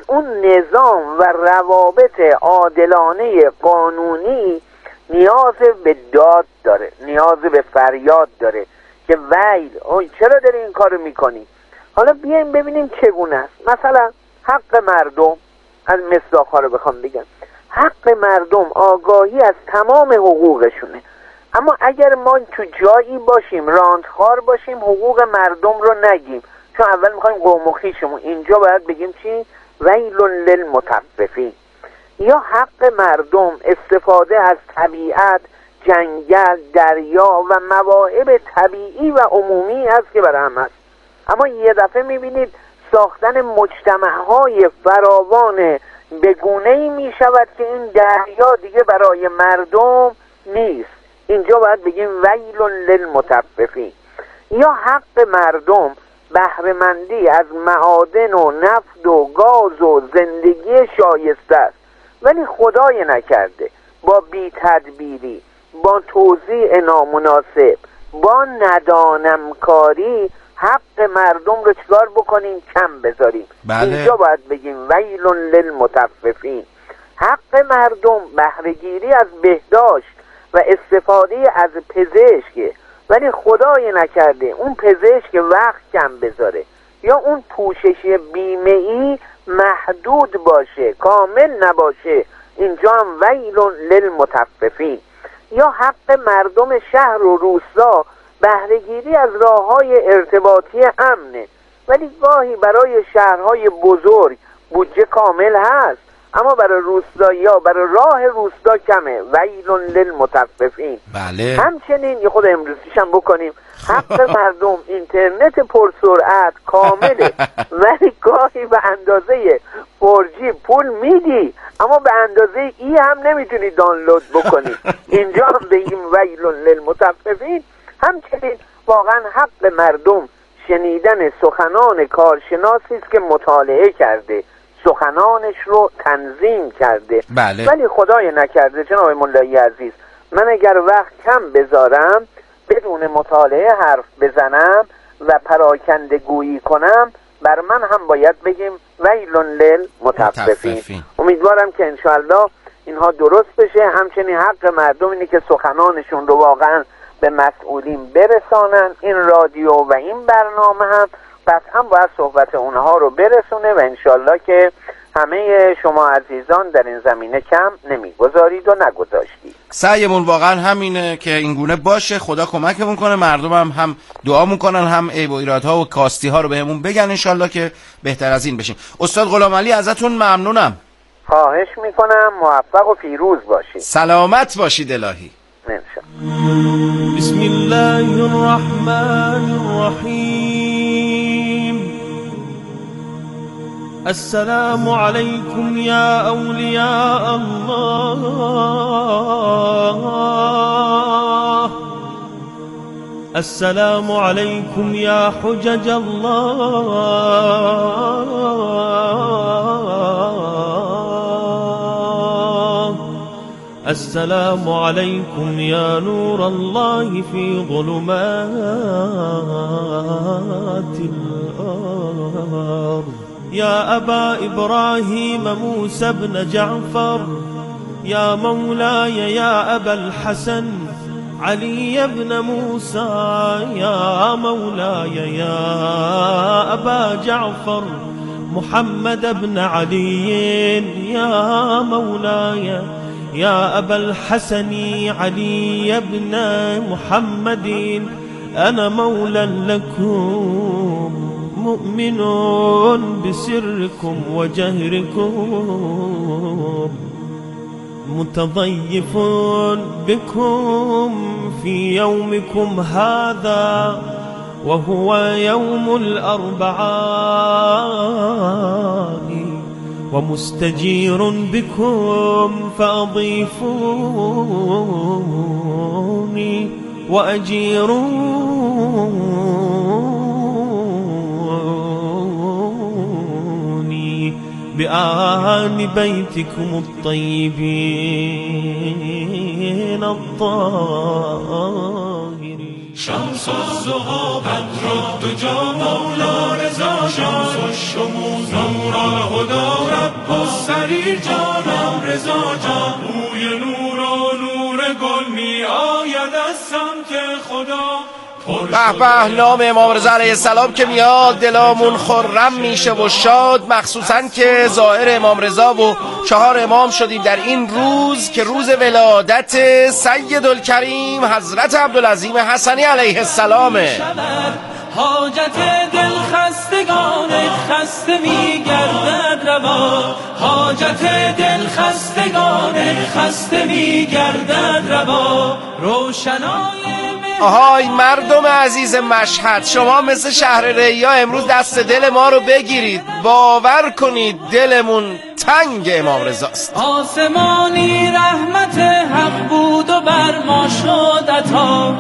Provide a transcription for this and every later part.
اون نظام و روابط عادلانه قانونی نیاز به داد داره، نیاز به فریاد داره که ویل چرا داری این کارو میکنی. حالا بیایم ببینیم چگونه است. مثلا حق مردم، از مصداق‌ها رو بخوام بگم، حق مردم آگاهی از تمام حقوقشونه. اما اگر ما تو جایی باشیم راندخوار باشیم حقوق مردم رو نگیم، چون اول میخوایم قوم و خویشمون، اینجا باید بگیم چی؟ ویل للمطففین. یا حق مردم استفاده از طبیعت، جنگل، دریا و مواهب طبیعی و عمومی است که برای همه است. اما یه دفعه میبینید ساختن مجتمعهای فراوان بگونه‌ای میشود که این دریا دیگه برای مردم نیست. اینجا باید بگیم ویل للمطففین. یا حق مردم بهره‌مندی از معادن و نفت و گاز و زندگی شایسته است، ولی خدای نکرده با بی تدبیری، با توزیع نامناسب، با ندانمکاری حق مردم رو چکار بکنیم؟ کم بذاریم. اینجا باید بگیم ویل للمطففین. حق مردم بهره‌گیری از بهداشت و استفاده از پزشک، ولی خدای نکرده اون پزشک وقت کم بذاره یا اون پوشش بیمه‌ای محدود باشه، کامل نباشه. اینجا هم ویل للمطففین. یا حق مردم شهر و روستا بهره‌گیری از راه‌های ارتباطی امنه، ولی گاهی برای شهرهای بزرگ بودجه کامل هست، اما برای روستایی‌ها، برای راه روستا کمه. ویل للمطففین. بله. همچنین یه خود امروزیش هم بکنیم، حق مردم اینترنت پرسرعت کامله، ولی گاهی به اندازه 4G پول میدی اما به اندازه ای هم نمیتونی دانلود بکنی. اینجا هم بگیم ویل للمطففین. همچنین واقعا حق مردم شنیدن سخنان کارشناسی است که مطالعه کرده، سخنانش رو تنظیم کرده. بله. ولی خدای نکرده جناب مولایی عزیز، من اگر وقت کم بذارم بدون مطالعه حرف بزنم و پراکنده گویی کنم، بر من هم باید بگیم ویل للمطففین. امیدوارم که انشاءالله اینها درست بشه. همچنین حق مردم اینه که سخنانشون رو واقعا به مسئولین برسانن. این رادیو و این برنامه هم قطعا باید صحبت اونها رو برسونه و انشالله که همه شما عزیزان در این زمینه کم نمیگذارید و نگذاشتید. سعیمون واقعا همینه که این گونه باشه. خدا کمکمون کنه، مردم هم دعا میکنن، هم عیب و ایرادها و کاستی ها رو بهمون بگن انشالله که بهتر از این بشیم. استاد غلامعلی ازتون ممنونم. خواهش میکنم، موفق و پیروز باشید. سلامت باشید الهی. بسم الله الرحمن الرحیم. السلام علیکم یا اولیاء الله. السلام علیکم یا حجج الله. السلام علیکم یا نور الله فی ظلمات الارض. یا ابا ابراهیم موسی بن جعفر. یا مولاي یا ابا الحسن علي بن موسى. یا مولاي یا ابا جعفر محمد بن علي. یا مولاي يا أبا الحسن علي بن محمد. أنا مولى لكم مؤمن بسركم وجهركم، متضيف بكم في يومكم هذا وهو يوم الأربعاء، ومستجير بكم فأضيفوني وأجيروني بآل بيتكم الطيبين الطاهرين. شمس الزهى بدر الدجى مولا رضا، شمس الشموس نور الهدى سریر جانم رضا جان، بوی نور و نور گل می آید از سمت خدا. به به، نام امام رضا علیه السلام که میاد دلامون خرم میشه و شاد، مخصوصا که ظاهر امام رضا و 4 امام شدیم در این روز که روز ولادت سیدالکریم حضرت عبدالعظیم حسنی علیه السلامه. حاجت دل خستگان خسته میگردد روا، حاجت دل خستگان خسته میگردد روا. روشنای آهای مردم عزیز مشهد، شما مثل شهر ریا امروز دست دل ما رو بگیرید، باور کنید دلمون تنگ امام رضاست. آسمانی رحمت حق بود و بر ما شد عطا،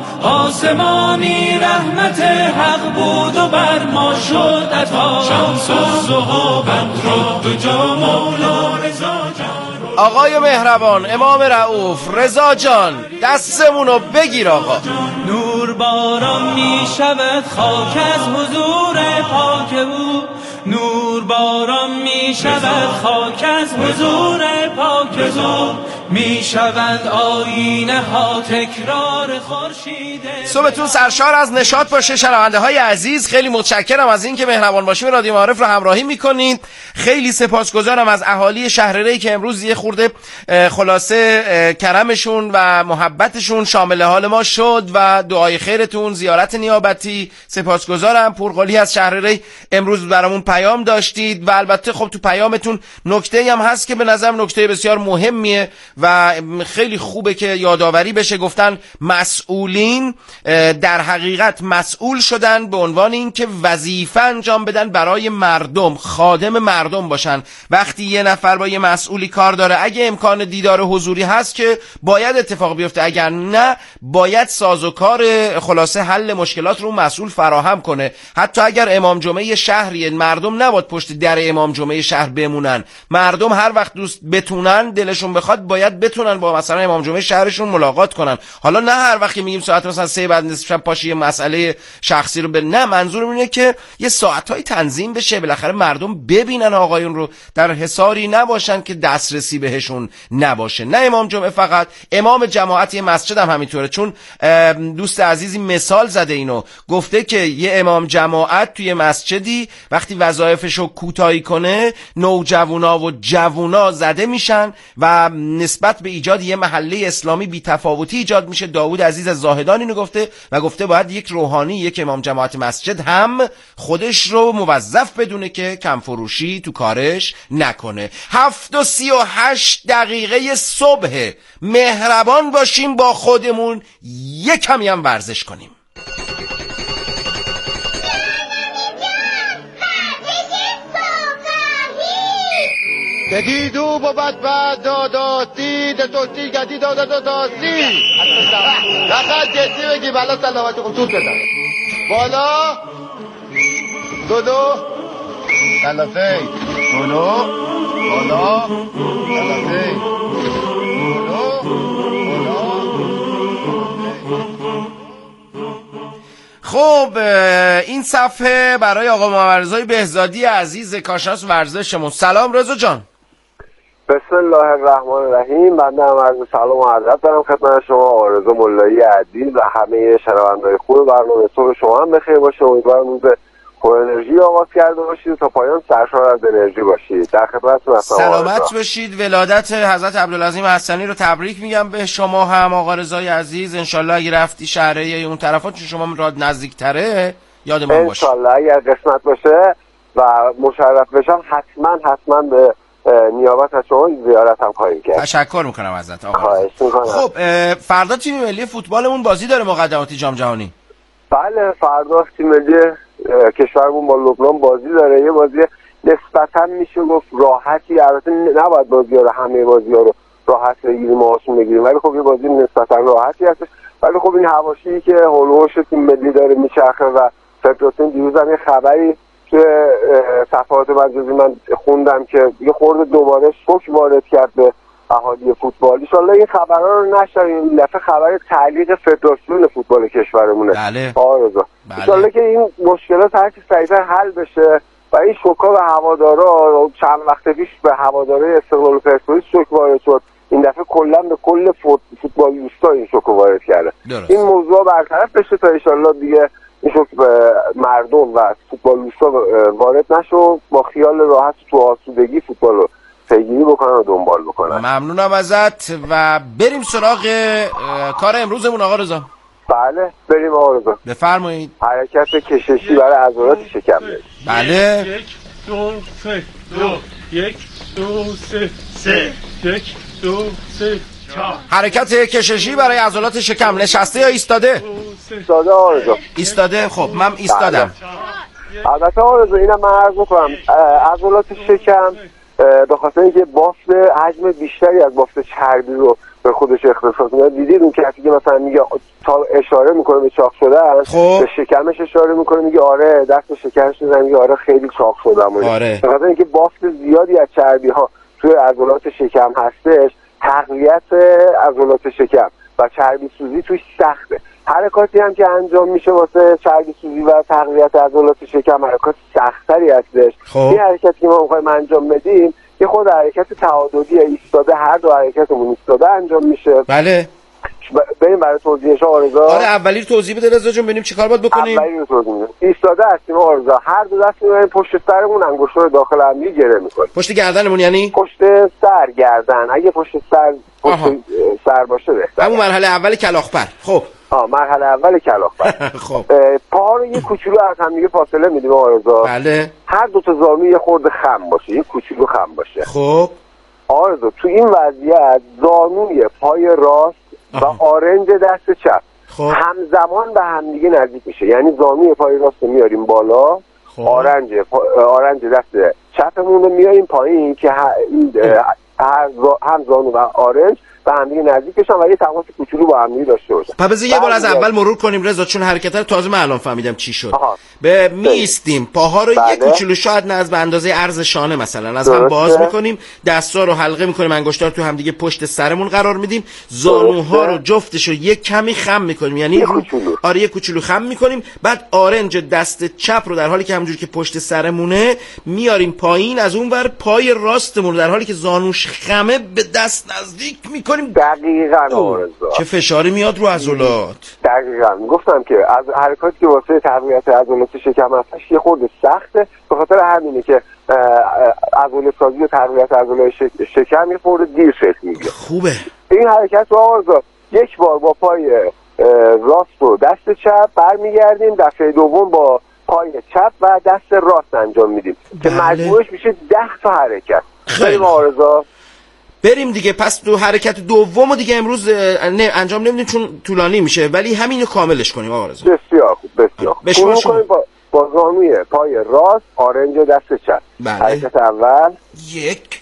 آسمانی رحمت حق بود و بر ما شد عطا. شمس الضحی بدر الدجا مولا رضا جان. آقای مهربان، امام رؤوف، رضا جان، دستمونو بگیر آقا. نور باران می شود خاک از حضور پاک او، نور باران می شود خاک از حضور پاک او، می شود آینه ها تکرار خورشید. صبحتون سرشار از نشاط باشه شنونده های عزیز. خیلی متشکرم از این که مهربان باشیم رادیو معارف رو همراهی میکنید. خیلی سپاسگزارم از اهالی شهر ری که امروز یه خورده خلاصه کرمشون و محبتشون شامل حال ما شد و دعای خیرتون، زیارت نیابتی. سپاسگزارم. پورقلی از شهر ری امروز برامون پیام داشتید و البته خب تو پیامتون نکته‌ای هم هست که به نظرم نکته بسیار مهمیه و خیلی خوبه که یادآوری بشه. گفتن مسئولین در حقیقت مسئول شدن به عنوان این که وظیفه انجام بدن برای مردم، خادم مردم باشن. وقتی یه نفر با یه مسئولی کار داره، اگه امکان دیدار حضوری هست که باید اتفاق بیفته، اگر نه باید سازوکار خلاصه حل مشکلات رو مسئول فراهم کنه. حتی اگر امام جمعه شهریه، مردم نباید پشت در امام جمعه شهر بمونن. مردم هر وقت دوست بتونن، دلشون بخواد، باید بتونن با مثلا امام جمعه شهرشون ملاقات کنن. حالا نه هر وقت میگیم ساعت مثلا 3 بعد نصف شب پاشی مسئله شخصی رو نه، منظورم اینه که یه ساعت‌های تنظیم بشه، بالاخره مردم ببینن آقایون رو، در حصاری نباشن که دسترسی بهشون نباشه. نه امام جمعه فقط، امام جماعت مسجد هم همینطوره. چون دوست عزیزی مثال زده اینو، گفته که یه امام جماعت توی مسجدی وقتی وظایفشو کوتاهی کنه، نوجوانا و جوونا زده میشن و نسبت به ایجاد یه محله اسلامی بی‌تفاوتی ایجاد میشه. داوود عزیز از زاهدان اینو گفته و گفته باید یک روحانی، یک امام جماعت مسجد هم خودش رو موظف بدونه که کم فروشی تو کارش نکنه. 7:38 صبح. مهربان باشیم با خودمون، یک کمی هم ورزش کنیم. جدیدو با بد داداتی دستوتی جدید داداتی فقط جدی بگی بالا سلامتی خصوص بدن بالا دودو سلافی دولو بالا سلافی دولو خب این صفحه برای آقا محمد رضا بهزادی عزیز کارشناس ورزشمون. سلام رضا جان. بسم الله الرحمن الرحیم. بنده هم عرض سلام و ادب دارم خدمت شما آقا رضا ملایی عزیز و همه شنوندگان خوب برنامه. صبح شما هم بخیر باشه. امیدوارم روز پر انرژی آغاز کرده باشید تا پایان سرشار از انرژی باشید. در خدمتتون هستم. سلامت باشید. ولادت حضرت عبدالعظیم حسنی رو تبریک میگم به شما هم آقا رضای عزیز. انشالله اگه رفتی شهریه اون طرفا، چون شما راد نزدیکتره، یادمون باشه انشالله اگر قسمت باشه و مشرف بشم حتما به نیابت از شما زیارت هم خواهیم کرد. تشکر میکنم ازت آقا. خواهش میکنم. خب فردا تیم ملی فوتبالمون بازی داره، مقدماتی جام جهانی. بله فردا تیم ملی کشورمون با لبنان بازی داره. یه بازی نسبتا میشه گفت راحتی، البته نباید بازی‌ها رو همه بازی‌ها رو راحت بگیریم و آسون بگیریم، ولی خب یه بازی نسبتا راحتی هستش. ولی خب این حواشی که هولوش تیم ملی داره میچرخه و فدراسیون دیروز هم یه خبری که صفحات مجازی من خوندم که یه خورده دوباره شوک وارد کرد به اهالی فوتبال. ان شاءالله این خبرها رو نشنویم. این دفعه خبر تعلیق فدراسیون فوتبال کشورمونه. بله. آرزو. ان شاءالله که این مشکلات هر چه سریعتر حل بشه و این شوک‌ها به هوادارا چند وقت پیش به هواداره استقلال و پرسپولیس شوک وارد شد، این دفعه کلا به کل فوتبالیستا این شوک وارد کرده. این موضوع برطرف بشه تا ان شاءالله دیگه این شوک به مردم و فوتبالیستا وارد نشه، با خیال راحت تو آسودگی فوتبال رو پیگیری بکنن و دنبال بکنن. ممنونم ازت و بریم سراغ کار امروزمون آقا رضا. بله بریم آقا رضا. بفرمایید. حرکت کششی برای عضلات شکم. بله. 1 2 3 1 2 3 1 2 3 4 حرکت کششی برای عضلات شکم. نشسته یا ایستاده؟ ایستاده آقا رضا. ایستاده. خب من ایستادم. البته آقا رضا اینم من عرض می‌کنم عضلات شکم به خاطر اینکه بافت حجم بیشتری از بافت چربی رو به خودش اختصاص میده. دیدید اون کسی که مثلا میگه تا اشاره میکنه به چاق شدن، به شکمش اشاره میکنه میگه آره دست شکمش میزنه میگه آره خیلی چاق شدم. آره. به خاطر اینکه بافت زیادی از چربی ها توی عضلات شکم هستش، تقویت عضلات شکم و چربی سوزی توش سخته. حرکاتی هم که انجام میشه واسه چربی سوزی و تقویت عضلات شکم حرکات سختری هستش. این حرکتی که ما می‌خوایم انجام بدیم یه خود حرکت تعادلی ایستاده، هر دو حرکتمون ایستاده انجام میشه. بله. بریم برای توضیحش آرزا. آره اولی رو توضیح بده رضا جون ببینیم چیکار باید بکنیم. اولی رو توضیح میدم. ایستاده هستیم آرزا، هر دو دست می‌بریم پشت سرمون، انگشت‌ها رو داخل هم گره می‌کنیم. پشت گردنمون یعنی پشت سر گردن. اگه پشت سر باشه بهتره. همون مرحله اول کلاغ‌پر. خب مرحله اول کلاغ‌پر. خب پاها رو یه کوچولو از هم دیگه فاصله میدیم آرزا. بله. هر دو تا زانو یه خورده خم باشه، یه کوچولو خم باشه. خب آرزا تو این وضعیت زانوی پای راست و آرنج دست چپ همزمان به هم دیگه نزدیک میشه. یعنی زانوی پای راست رو میاریم بالا، آرنج دست چپمون رو میاریم پایین که هم زانو و آرنج به هم دیگه نزدیک بشن و یه تماس کوچولو با هم دیگه داشته باشن. پس یه بار از اول مرور کنیم رضا، چون حرکت رو تازه من الان فهمیدم چی شد. به میستیم، پاها رو یه کوچولو شاید نه از به اندازه عرض شانه مثلا از هم باز میکنیم، دستا رو حلقه میکنیم، انگشت‌ها رو تو هم دیگه پشت سرمون قرار میدیم، زانوها رو جفتش رو یه کمی خم میکنیم، یعنی یه کوچولو خم میکنیم، بعد آرنج دست چپ رو در حالی که همونجوری که پشت سرمونه میاریم پایین، از اون ور پای راستمون در حالی که زانوش خمه به دست نزدیک میکنیم. دقیقاً آرزا. چه فشاری میاد رو عضلات. دقیقاً گفتم که از حرکاتی که واسه تقویت عضلات شکم هستش یه خورده سخته، به خاطر همینه که عضله سازی و تقویت عضلات شکم یه خورده دیر شکل میگیره. خوبه. این حرکت رو آرزا یک بار با پای راست و دست چپ برمیگردیم، دفعه دوم با پای چپ و دست راست انجام میدیم که مجموعش میشه 10 تا حرکت. بریم آرزا. بریم دیگه. پس تو حرکت دومو دیگه امروز انجام نمیدیم چون طولانی میشه، ولی همینو کاملش کنیم آقا رضا. بسیار خوب بسیار خوب. شروع کنیم با زانوی پای راست، آرنج دست چپ. حرکت اول 1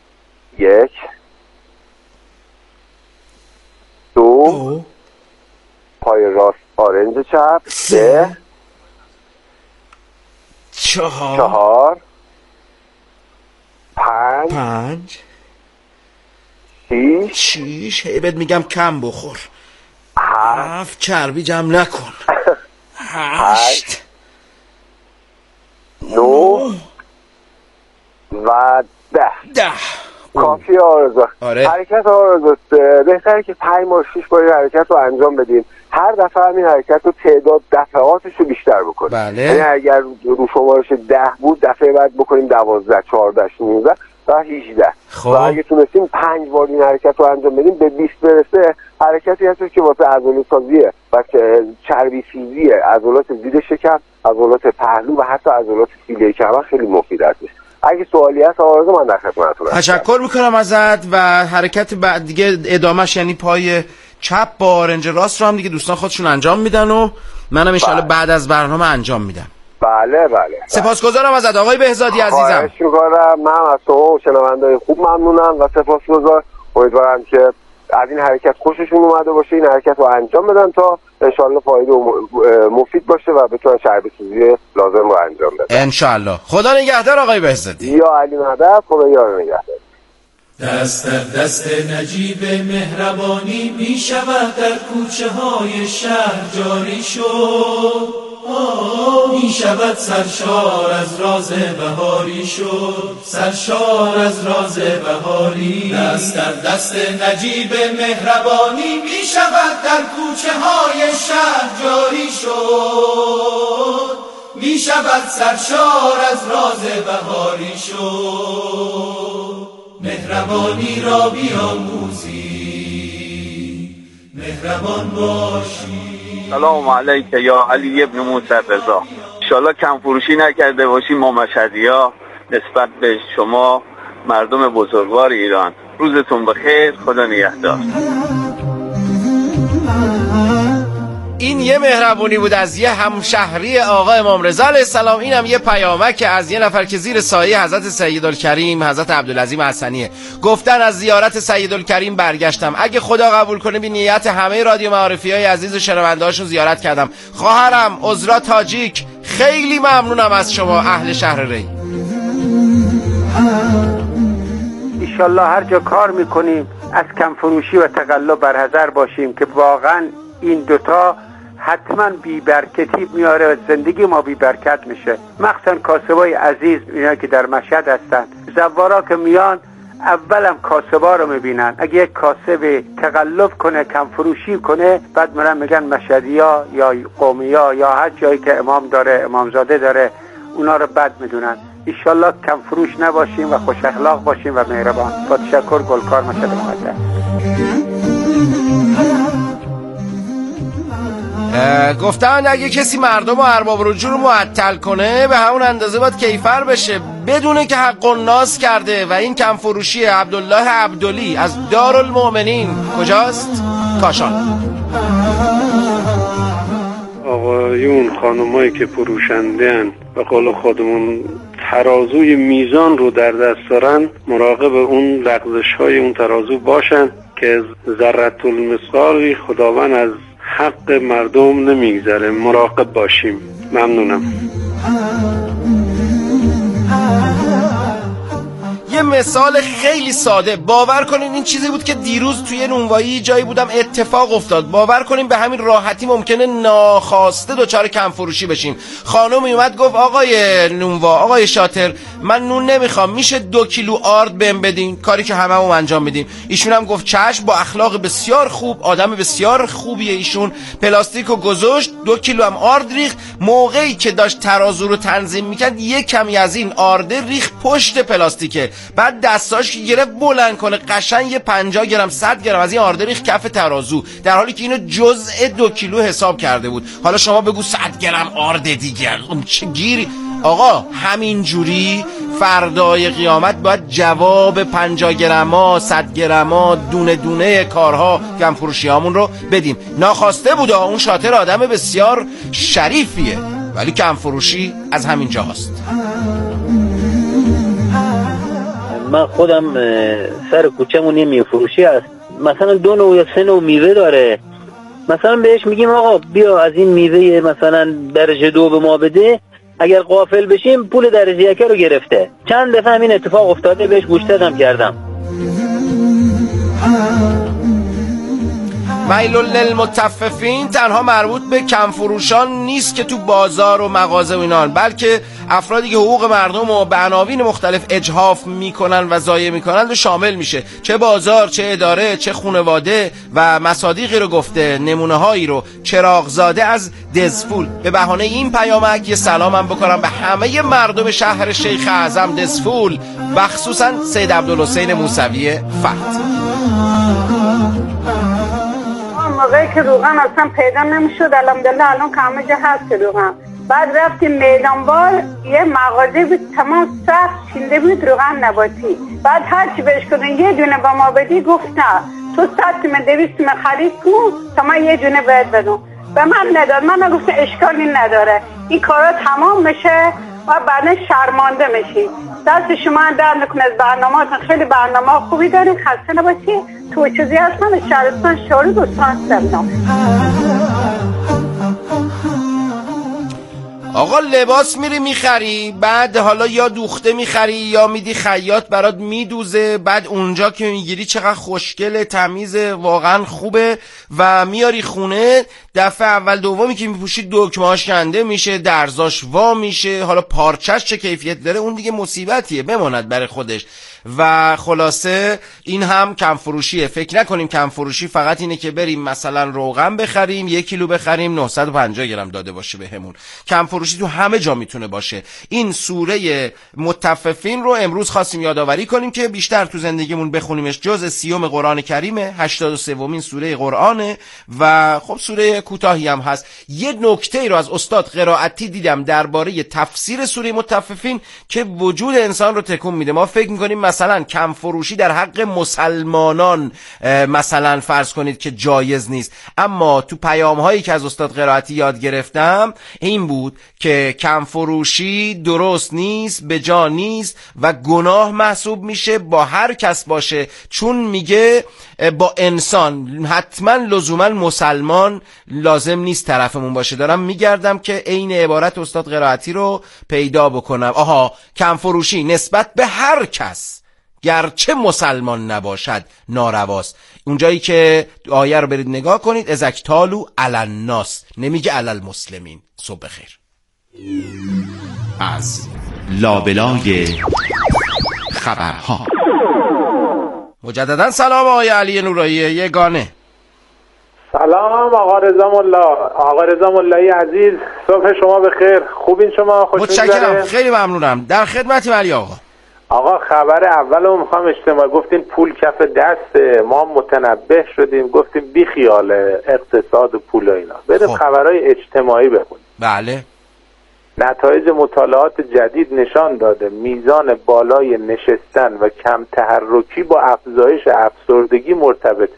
2 پای راست آرنج چپ 3 4 5 6 هیبت میگم کم بخور. 7 چربی جمع نکن. 8 9 و 10 کافی آرزا. حرکت آرزا بهتره که 5 بار 6 بار حرکت رو انجام بدیم، هر دفعه همین حرکت رو تعداد دفعاتش رو بیشتر بکنیم. یعنی اگر رو شمارش 10 بود دفعه بعد بکنیم 12 14 16 و 18. و اگه تونستیم 5 بار این حرکت رو انجام بدیم به 20 برسه، حرکتی هستش که واسه عضله سازیه و چربی سوزی عضلات زیر شکم، عضلات پهلو و حتی عضلات سیله کمر خیلی مفید هستش. اگه سوالی هست آرزو من در خدمتتونم. تشکر میکنم ازت. و حرکت بعد دیگه ادامهش یعنی پای چپ با آرنج راست رو هم دیگه دوستان خودشون انجام میدن و منم ان شاءالله بعد از برنامه انجام میدم. بله. سپاسگزارم ازت آقای بهزادی عزیزم. خواهش می‌کنم. من از شما شنونده‌های خوب ممنونم و سپاسگزار. امیدوارم که از این حرکت خوششون اومده باشه، این حرکت رو انجام بدن تا انشالله فایده مفید باشه و بتونن چربی سوزی لازم رو انجام بدن انشالله. خدا نگهدار آقای بهزادی. یا علی مدد. خدا یار نگهدار. دست در دست نجیب مهربانی می شود در کوچه های شهر جاری شد، می شود سرشار از راز بهاری شد، سرشار از راز بهاری. دست در دست نجیب مهربانی می شود در کوچه های شهر جاری شد، می شود سرشار از راز بهاری شد. مهربانی را بیاموزی، مهربان باشی. سلام علیک یا علی ابن موسی رضا. انشالله کم فروشی نکرده باشی ما مشهدی‌ها نسبت به شما مردم بزرگوار ایران. روزتون بخیر، خدا نگهدار. این یه مهربونی بود از یه همشهری آقا امام رضا علیه السلام. این هم یه پیامک از یه نفر که زیر سایه حضرت سیدالکریم حضرت عبدالعظیم حسنیه. گفتن از زیارت سیدالکریم برگشتم، اگه خدا قبول کنه بی نیت همه رادیو معارفی‌های عزیز و شنونده‌هاشون زیارت کردم. خواهرم عذرا تاجیک، خیلی ممنونم از شما اهل شهر ری. انشالله هر جا کار میکنیم از کم فروشی و تقلب برحذر باشیم که واقعا این دوتا حتما بی‌برکتی میاره و زندگی ما بی‌برکت میشه. مخصوصا کاسبای عزیز، اینا که در مشهد هستن، زوارا که میان اولم کاسبا رو میبینن. اگه یک کاسب تقلب کنه، کم فروشی کنه، بعد میگن مشهدیا یا قومیا یا هر جایی که امام داره، امامزاده داره، اونا رو بد میدونن. انشالله کم فروش نباشیم و خوش اخلاق باشیم و مهربان. با تشکر، گلکار مشهد مقدس. گفتن اگه کسی مردم و ارباب رجوع رو معطل کنه به همون اندازه باید کیفر بشه، بدونه که حق الناس کرده. و این کم فروشی عبدالله عبدلی از دارالمؤمنین کجاست؟ کاشان. آقایون خانمایی که پروشنده هن به قول خودمون ترازوی میزان رو در دست دارن، مراقب اون لغزش های اون ترازو باشن که ذرة المثقالی خداوند از حق مردم نمیگذره. مراقب باشیم. ممنونم. یه مثال خیلی ساده، باور کنین این چیزی بود که دیروز توی نونوایی جایی بودم اتفاق افتاد. باور کنین به همین راحتی ممکنه ناخواسته دچار کم فروشی بشیم. خانومی اومد گفت آقای نونوا، آقای شاطر، من نون نمیخوام، میشه 2 کیلو آرد بهم بدین؟ کاری که هممون انجام میدیم. ایشون هم گفت چشم، با اخلاق بسیار خوب، آدم بسیار خوبیه ایشون. پلاستیکو گذاشت، 2 کیلو هم آرد ریخت. موقعی که داشت ترازو رو تنظیم میکرد یه کمی از این آرده ریخت پشت پلاستیکه، بعد دستاش گرفت بلند کنه، قشنگ یه 50 گرم 100 گرم از این آرده ریخت کف ترازو، در حالی که اینو جزء 2 کیلو حساب کرده بود. حالا شما بگو 100 گرم آرده دیگه چه گیری؟ آقا همینجوری فردای قیامت باید جواب 50 گرما 100 گرما دونه دونه کارها کم فروشی هامون رو بدیم. ناخواسته بوده، اون شاطر آدم بسیار شریفیه، ولی کم فروشی از همین جاست. من خودم سر کوچه‌مون یه میوه فروشی هست، مثلا 2 نوع یا 3 نوع میوه داره. مثلا بهش میگیم آقا بیا از این میوه مثلا درجه 2 به ما بده، اگر غافل بشیم پول درجه 1 رو گرفته. چند دفعه همین اتفاق افتاده، بهش گوشتدم کردم. ویل للمطففین تنها مربوط به کم فروشان نیست که تو بازار و مغازه و اینان، بلکه افرادی که حقوق مردم رو به عناوین مختلف اجحاف میکنن و ضایع میکنن رو شامل میشه. چه بازار، چه اداره، چه خانواده و مصادیقی رو گفته. نمونه هایی رو چراغزاده از دزفول. به بهانه این پیامک یه سلامم بکنم به همه مردم شهر شیخ اعظم دزفول و خصوصا سید عبدالحسین موسوی فت. موقعی که روغن اصلا پیدا نمیشد، الحمدلله الان که همه جا هست روغن. بعد رفتیم میدانبار، یه مغازه بود تمام سخت چینده بود روغن نباتی. بعد هرچی بهش کنن یه دونه با ما بدی، گفت نه تو 100 تومن 200 تومن خرید کن تا من یه دونه بهت بدم. به من نداد. من گفتم اشکالی نداره، این کارا تمام میشه و بعدا شرمنده میشی. دست شما در نکنه از برنامه‌تون. خیلی برنامه خوبی دارین، خسته نباشی. تو چیزی هست من شهرستان شوری دوستان هستم. آقا لباس میری میخری، بعد حالا یا دوخته میخری یا میدی خیاط برات میدوزه، بعد اونجا که میگیری چقدر خوشگله، تمیزه، واقعا خوبه و میاری خونه، دفعه اول دومی که میپوشی دکمه‌اش کنده میشه، درزاش وا میشه، حالا پارچش چه کیفیت داره اون دیگه مصیبتیه بماند برای خودش. و خلاصه این هم کم فروشیه. فکر نکنیم کم فروشی فقط اینه که بریم مثلا روغن بخریم 1 کیلو بخریم 950 گرم داده باشه بهمون. کم فروشی تو همه جا میتونه باشه. این سوره مطففین رو امروز خواستیم یادآوری کنیم که بیشتر تو زندگیمون بخونیمش. جزء 30 قرآن کریمه، 83مین سوره قرآنه و خب سوره کوتاهی هم هست. یه نکته رو از استاد قرائتی دیدم درباره تفسیر سوره مطففین که وجود انسان رو تکون میده. ما فکر میکنیم مثلا کم فروشی در حق مسلمانان مثلا فرض کنید که جایز نیست، اما تو پیام هایی که از استاد قرائتی یاد گرفتم این بود که کم فروشی درست نیست، به جا نیست و گناه محسوب میشه با هر کس باشه، چون میگه با انسان حتما لزوما مسلمان لازم نیست طرفمون باشه. دارم میگردم که عین عبارت استاد قرائتی رو پیدا بکنم. آها، کم فروشی نسبت به هر کس گرچه مسلمان نباشد نارواست. اونجایی که آیه رو برید نگاه کنید، ازکتالو علی الناس، نمیگه علی المسلمین. صبح بخیر. از لابلای خبرها مجددا سلام آقای علی نورایی یگانه. سلام آقا رضا ملا، آقا رضا ملایی عزیز، صبح شما بخیر. خوبین شما؟ خوش متشکرم، خیلی ممنونم، در خدمتی ولی آقا. آقا خبر اولو میخوام اجتماعی، گفتین پول کف دسته، ما متنبه شدیم گفتیم بی خیال اقتصاد و پول و اینا، بریم خبرهای اجتماعی بخونیم. بله. نتایج مطالعات جدید نشان داده میزان بالای نشستن و کم تحرکی با افزایش افسردگی مرتبطه.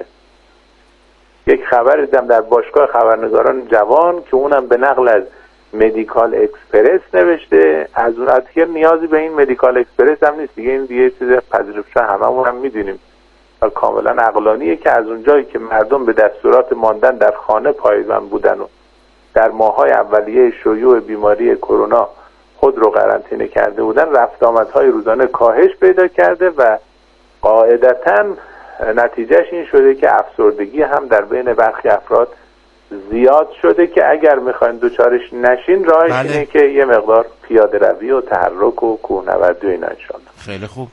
یک خبر دیدم در باشگاه خبرنگاران جوان که اونم به نقل از مدیکال اکسپرس نوشته، از اون دیگه نیازی به این مدیکال اکسپرس هم نیست دیگه، این دیگه چیز پذیرفته هممون هم میدونیم و کاملا عقلانیه که از اونجایی که مردم به دستورات ماندن در خانه پایبند بودن و در ماه‌های اولیه شیوع بیماری کرونا خود رو قرنطینه کرده بودن، رفت آمدهای روزانه کاهش پیدا کرده و قاعدتاً نتیجهش این شده که افسردگی هم در بین برخی افراد زیاد شده که اگر میخواین دوچارش نشین راهش اینه که یه مقدار پیاده روی و تحرک و کوهنوردی و اینا انشالله. خیلی خوب.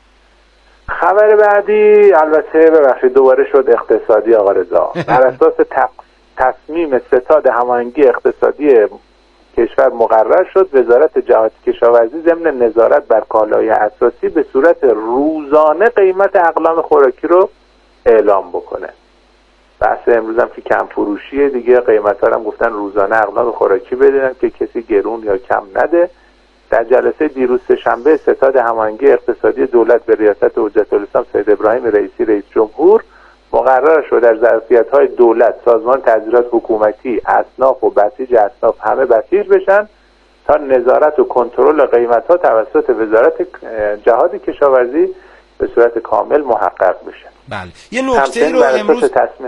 خبر بعدی البته ببخشید دوباره شد اقتصادی آقا رضا. بر اساس تصمیم ستاد هماهنگی اقتصادی کشور مقرر شد وزارت جهاد کشاورزی ضمن نظارت بر کالای اساسی به صورت روزانه قیمت اقلام خوراکی رو اعلام بکنه. بحث امروز هم که کم فروشیه دیگه، قیمت‌ها هم گفتن روزانه اقلام خوراکی بدن که کسی گرون یا کم نده. در جلسه دیروز سه‌شنبه ستاد هماهنگی اقتصادی دولت به ریاست حجت الاسلام سید ابراهیم رئیسی رئیس جمهور مقرر شد در ظرفیت‌های دولت، سازمان تظاهرات حکومتی، اصناف و بسیج اصناف همه بسیج بشن تا نظارت و کنترل قیمت‌ها توسط وزارت جهاد کشاورزی به صورت کامل محقق بشه. بله. یه نکته رو امروز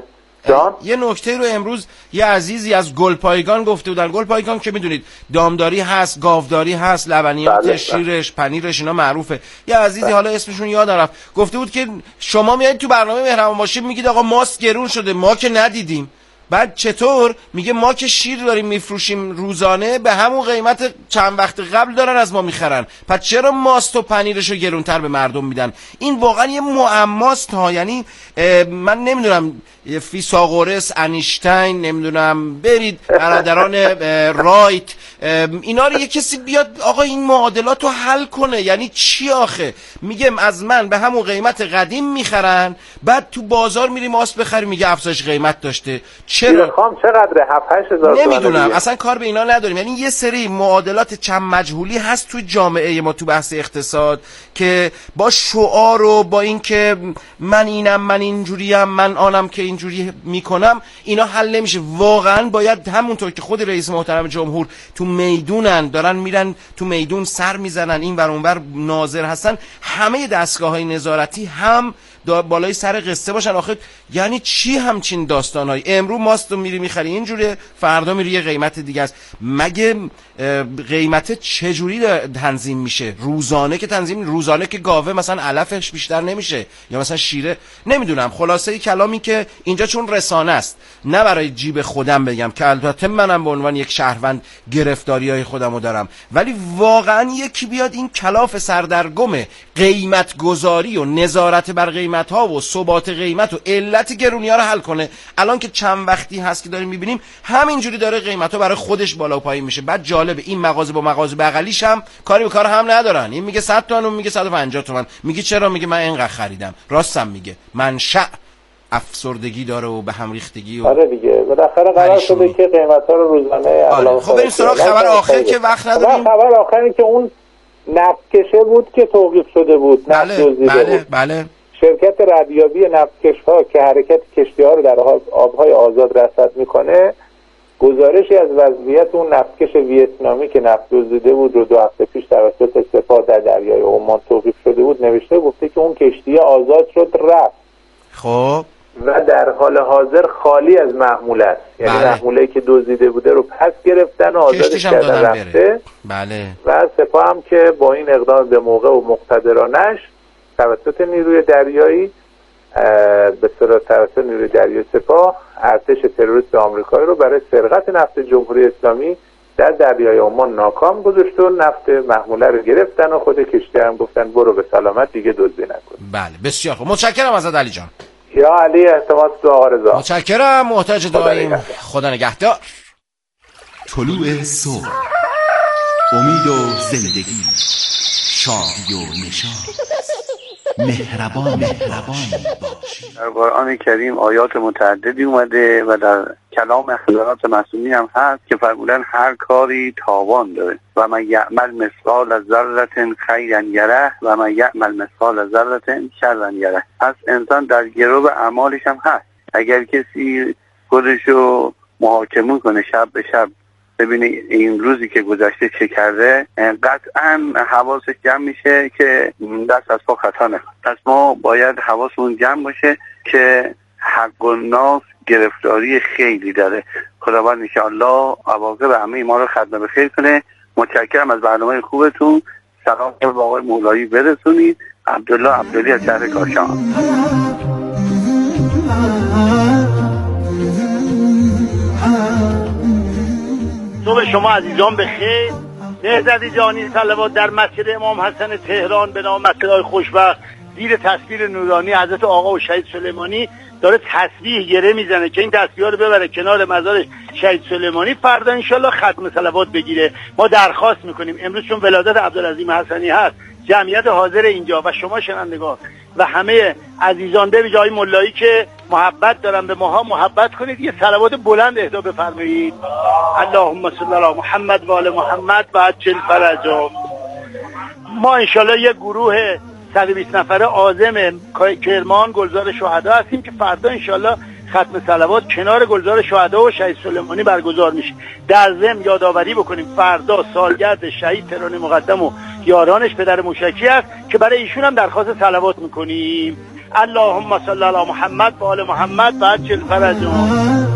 یه عزیزی از گلپایگان گفته بودن. گلپایگان که میدونید دامداری هست، گاوداری هست، لبنیات، شیرش، پنیرش اینا معروفه. یه عزیزی حالا اسمشون یادم رفت گفته بود که شما میایید تو برنامه مهربان باشید میگید آقا ماست گرون شده، ما که ندیدیم. بعد چطور؟ میگه ما که شیر داریم میفروشیم روزانه به همون قیمت چند وقت قبل دارن از ما میخرن، پس چرا ماست و پنیرشو گرونتر به مردم میدن؟ این واقعا یه معماست ها. یعنی من نمیدونم فیثاغورس، انیشتین، نمیدونم برید برادران رایت، اینا رو یه کسی بیاد آقا این معادلات رو حل کنه. یعنی چی آخه؟ میگم از من به همون قیمت قدیم میخرن، بعد تو بازار میریم ماست بخریم میگه افزایش قیمت داشته. چرا؟ خام چقدره؟ 7-8 هزار نمیدونم، اصلا کار به اینا نداریم. یعنی یه سری معادلات چند مجهولی هست تو جامعه ما تو بحث اقتصاد که با شعار و با این که من اینم، من اینجوریم، من آنم که اینجوری میکنم اینا حل نمیشه. واقعا باید همونطور که خود رئیس محترم جمهور تو میدونن، دارن میرن تو میدون سر میزنن، این ور اون ور ناظر هستن، همه دستگاه‌های نظارتی هم بالای سر قصه باشن. آخه یعنی چی همچین داستانایی؟ امروز ماست و میری میخری اینجوریه، فردا میری یه قیمت دیگه است. مگه قیمت چجوری تنظیم میشه؟ روزانه که تنظیم، روزانه که گاوه مثلا علفش بیشتر نمیشه یا مثلا شیره، نمیدونم. خلاصه کلامی که اینجا چون رسانه است، نه برای جیب خودم بگم که البته منم به عنوان یک شهروند گرفتاریای خودمو دارم، ولی واقعا یکی بیاد این کلاف سردرگم قیمت گذاری و نظارت بر قیمت ها و ثبات قیمت و علت گرونی ها رو حل کنه. الان که چند وقتی هست که داریم میبینیم همینجوری داره قیمت ها برای خودش بالا و پایین میشه. بعد جالبه این مغازه با مغازه بغلیش هم کاری به کار هم ندارن، این میگه 100 تومن اون میگه 150 تومن، میگه چرا؟ میگه من اینقدر خریدم. راستم میگه. منشأ افسردگی داره و به هم ریختگی و آره دیگه بالاخره قرار شده که قیمتا رو روزانه اعلام. خب بریم سراغ خبر آخر که وقت نداریم. خبر آخری که اون نفتکشه بود که توقیف شده بود، نفت دزدیده بود. بله. شرکت ردیابی نفتکش‌ها که حرکت کشتی‌ها رو در آب‌های آزاد رصد میکنه، گزارشی از وضعیت اون نفتکش ویتنامی که نفت دزدیده بود رو 2 هفته پیش توسط سپاه در دریای عمان توقیف شده بود نوشته، گفته که اون کشتی آزاد شد رفت. خب و در حال حاضر خالی از محموله است. یعنی محموله‌ای که دزدیده بوده رو پس گرفتن و آزادش کردن رفته. بله. و سپاه هم که با این اقدام به موقع و مقتدرانش توسط نیروی دریایی به صورت توسط نیروی دریایی سپاه ارتش تروریست آمریکایی رو برای سرقت نفت جمهوری اسلامی در دریای عمان ناکام گذاشت و نفت محموله رو گرفتن و خود کشتی هم گفتن برو به سلامت دیگه دزدی نکن. بله بسیار خوب، متشکرم ازت علی جان. یا علی احتماس تو آقا رضا. متشکرم، محتاج دعاییم. خدا نگهدار. طلوع صبح، امید و زندگی، شادی و نشاط، مهربان باشی. در قرآن کریم آیات متعددی اومده و در کلام حضرات معصومین هم هست که فرمودن هر کاری تاوان داره و من یعمل مثقال ذره خیرا یره و من یعمل مثقال ذره شرا یره. پس انسان در گرو اعمالش هم هست. اگر کسی خودشو محاکمه کنه شب به شب ببینه این روزی که گذشته چه کرده، قطعا حواسش جمع میشه که دست از پا خطا نکنه. پس ما باید حواسمون جمع باشه که حق الناس گرفتاری خیلی داره. خداوند انشاءالله عواقب همه ما رو ختم به خیر کنه. متشکرم از برنامه خوبتون. سلام به آقای مولایی برسونید. عبدالله عبدالی از شهر کاشان. صبح شما عزیزان بخیر. نهضت جهانی صلوات در مسجد امام حسن تهران به نام مسجدهای خوشبخت زیر تصویر نورانی حضرت آقا و شهید سلیمانی داره تسبیح گره میزنه که این تسبیحا رو ببره کنار مزار شهید سلیمانی، فردا انشالله ختم صلوات بگیره. ما درخواست میکنیم امروز چون ولادت عبدالعظیم حسنی هست، جمعیت حاضر اینجا و شما شنوندگان و همه عزیزان به جای مولایی که محبت دارن به ماها محبت کنید، یه صلوات بلند اهدا بفرمایید. اللهم صل علی محمد و آل محمد و عجل فرجهم. ما انشالله یه گروه 120 نفره عازم کرمان گلزار شهدا هستیم که فردا انشالله ختم صلوات کنار گلزار شهدا و شهید سلیمانی برگزار میشه. در ضمن یادآوری بکنیم فردا سالگرد شهید تهرانی مقدم و یارانش پدر موشکی است که برای ایشون هم درخواست صلوات میکنیم. اللهم صل علی محمد و آل محمد و عجل فرجهم.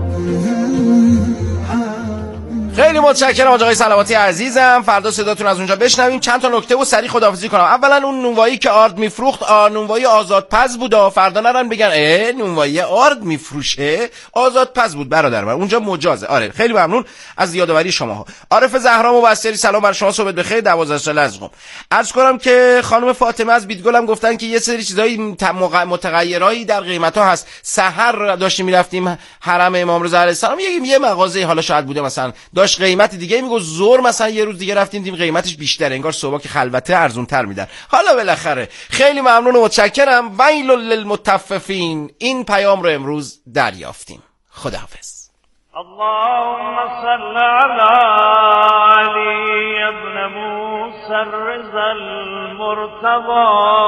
خیلی متشکرم آقای صلواتی عزیزم. فردا صداتون از اونجا بشنویم. چند تا نکته و سریع خداحافظی کنم. اولا اون نونوایی که آرد میفروخت نونوایی آزادپز بود. فردا نرن بگن نونوایی آرد میفروشه، آزادپز بود برادر من، اونجا مجازه. آره خیلی ممنون از یادآوری شماها. عارف زهرا مبصری سلام بر شما، صبح بخیر. 12 ساله از قم. عرض کنم که خانم فاطمه از بیتگل هم گفتن که یه سری چیزای متغیرایی در قیمتا هست. سحر داشتیم میرفتیم حرم امام رضا علیه السلام، یه مغازه حالا شاید بوده مثلا داشت قیمت دیگه میگه زور، مثلا یه روز دیگه رفتیم دیم قیمتش بیشتره، انگار صبح که خلوته ارزون تر میدن. حالا بالاخره خیلی ممنون و متشکرم. ویل للمطففین. این پیام رو امروز دریافتیم. خداحافظ. اللهم صل علی علی ابن موسی الرضا المرتضی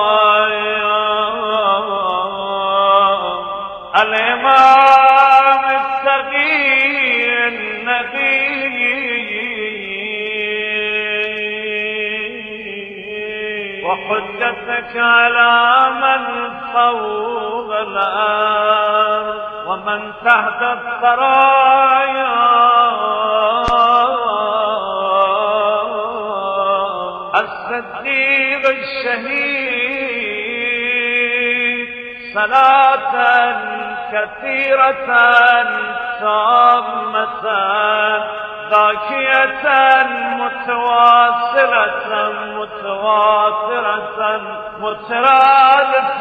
الامام التقی النبی وحجتك على من فوق الأرض ومن تحت الثرايا الصديق الشهيد صلاة كثيرة تامة ذاكية متواصلة مترادفة